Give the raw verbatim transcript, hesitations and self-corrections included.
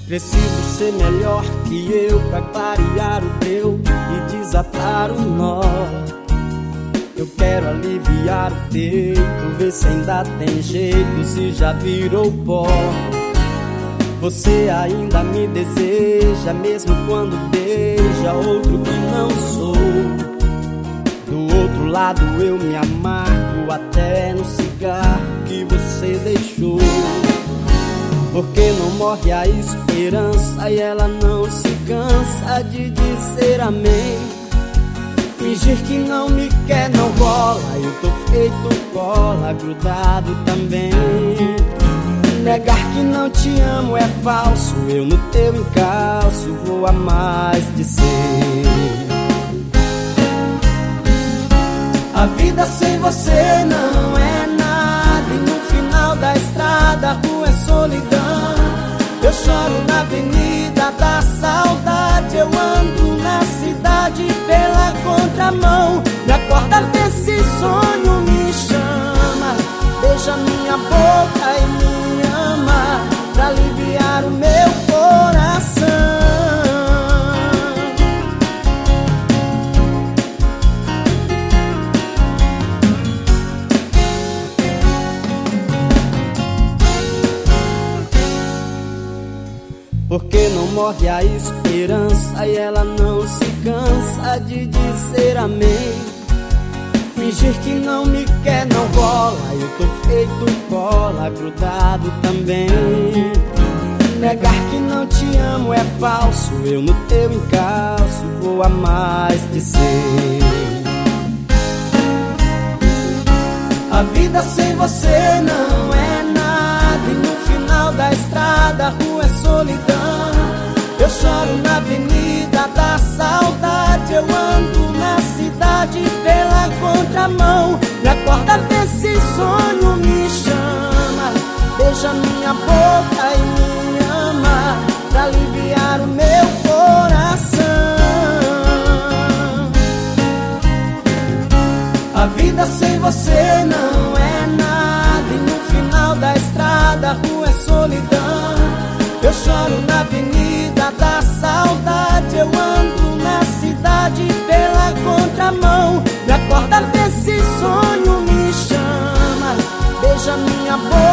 Preciso ser melhor que eu pra clarear o teu e desatar o nó. Eu quero aliviar o teu, ver se ainda tem jeito, se já virou pó. Você ainda me deseja, mesmo quando beija outro que não sou. Do outro lado eu me amargo até no cigarro que você deixou. Porque não morre a esperança e ela não se cansa de dizer amém. Fingir que não me quer não rola, eu tô feito cola, grudado também. Negar que não te amo é falso, eu no teu encalço vou a mais de ser. A vida sem você não é nada, e no final da estrada a rua é solidão. Eu choro na avenida da saudade, eu ando na cidade pela contramão. Me acorda desse sonho, me chama, beija minha boca e me ama, pra aliviar o meu coração. Porque não morre a esperança e ela não se cansa de dizer amém. Fingir que não me quer não rola, eu tô feito cola, grudado também. Negar que não te amo é falso, eu no teu encalço vou a mais de ser. A vida sem você não é nada, e no final da estrada a rua é solidão. Eu choro na avenida da saudade, eu ando na cidade pela contramão. Me acorda desse sonho, me chama, beija minha boca e me ama, pra aliviar o meu coração. A vida sem você não é nada, e no final da estrada a rua é solidão. Eu choro na avenida da saudade, eu ando na cidade pela contramão. Me acorda desse sonho, me chama, beija minha boca